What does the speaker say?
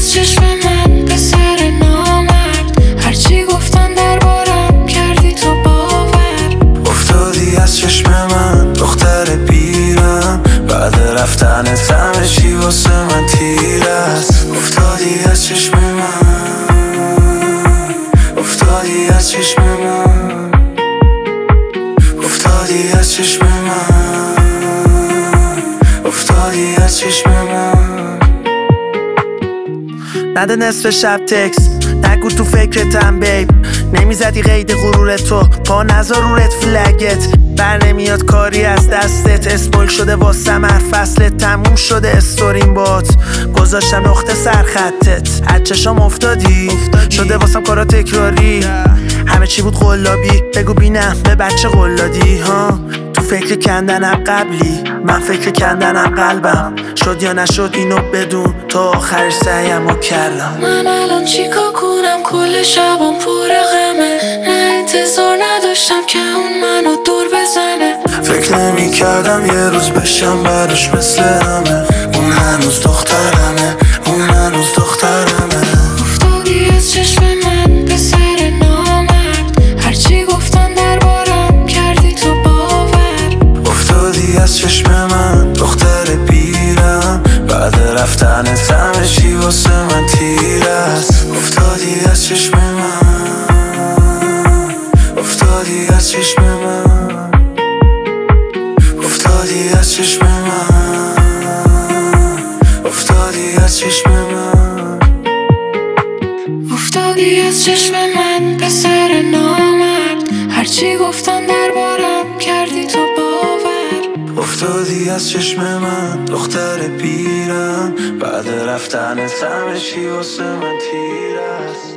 از چشم من پسر نامرد، هرچی گفتن دربارم کردی تو باور. افتادی از چشم من دختر پیرم، بعد رفتنت همه چی واسه من تیر است. افتادی از چشم من، افتادی از چشم من، افتادی از چشم من، افتادی از چشم من. نده نصف شب تکس، نگو تو فکرتم بیب، نمیزدی قید غرور تو، پا نذار رو رد فلگت. بر نمیاد کاری از دستت، اسپویل شده واسم هر فصلت، تموم شده استوریم بات، گذاشتم نقطه سرخطت. از چشام افتادی شده واسم کارا تکراری، همه چی بود قلابی، بگو بینم به بچه قلادی ها. تو فکر کندنم قبلی، من فکر کندنم قلبم، شد یا نشد اینو بدون، تا آخرش سعیمو کردم. من الان چیکار کنم؟ کل شبم پر غمه، نه انتظار نداشتم که اون منو دور بزنه. فکر نمی کردم یه روز بشم بعدش مثل همه، اون هنوز دخترمه، اون هنوز دخترمه. افتادی از چشم من پسر نامرد، هرچی گفتن دربارم کردی تو باور. افتادی از چشم من دختر پیرم، بعد رفتنت همه چی واسه من تیر است. افتادی از چشم من، افتادی از چشم من، افتادی از چشم من، افتادی از چشم من. افتادی از چشم من پسر نامرد، هرچی گفتن دربارم کردی تو باور. افتادی از چشم من دختر پیرم، بعد رفتنت همه چی واسه من تیر است.